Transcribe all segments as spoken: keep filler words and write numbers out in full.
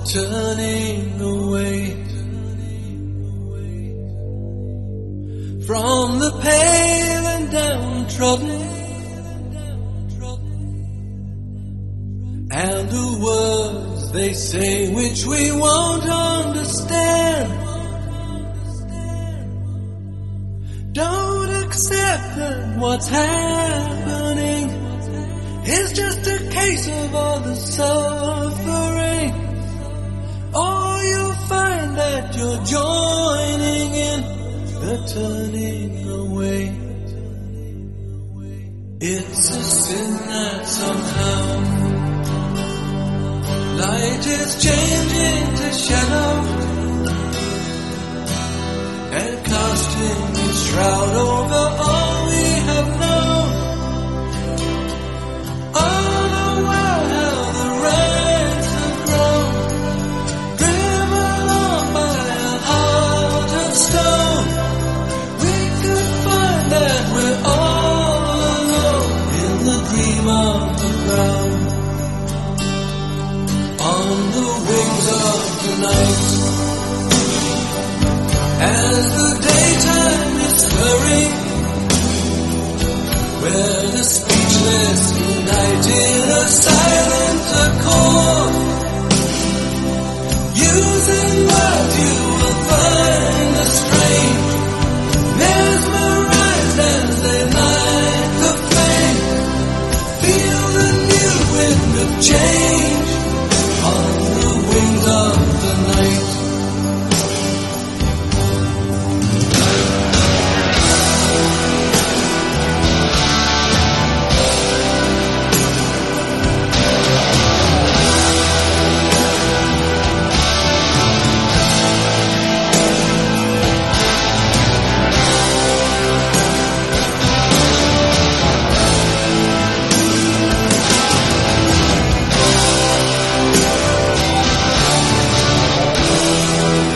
turning away from the pale and downtrodden, and the words they say which we won't understand. Don't accept that what's happening is just a case of all the suffering, or you'll find that you're joining in the turning away. It's a sin that somehow light is changing to shadow and casting its shroud over all we have known. All the while how the ranks have grown, driven on by a heart of stone. We could find that we're all alone in the dream of the ground. On the wings of the night, as the daytime is hurrying, where the speechless unite in a silent accord, using words you will find the strange, mesmerized as they light the flame. Feel the new wind of change on the wings of the night.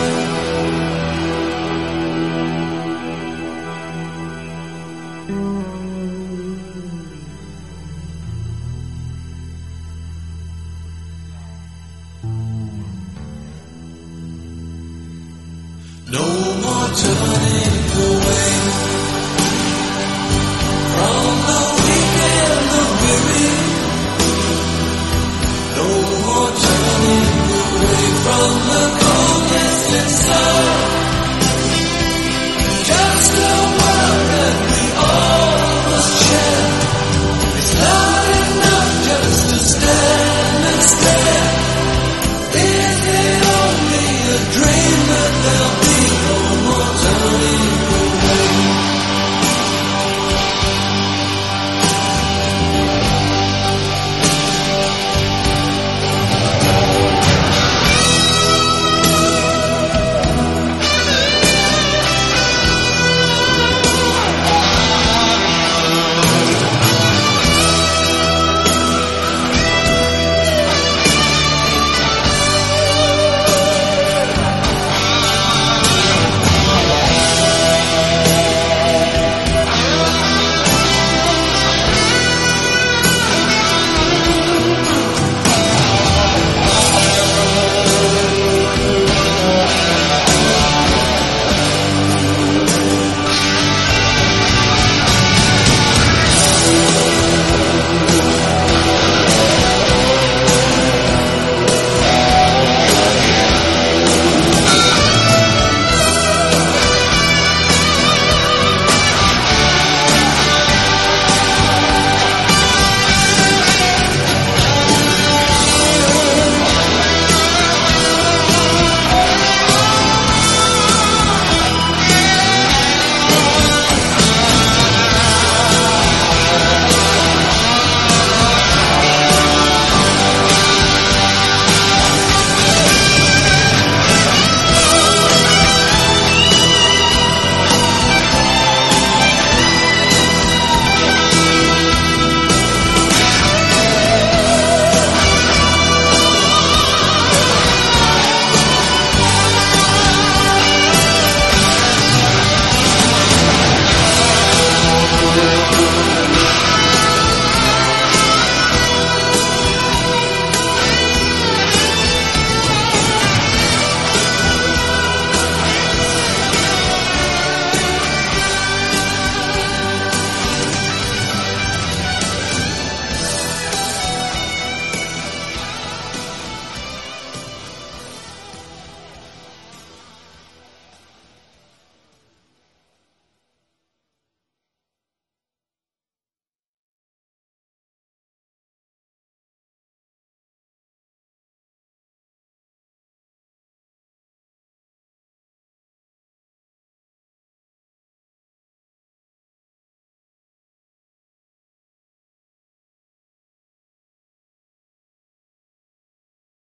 Mm-hmm.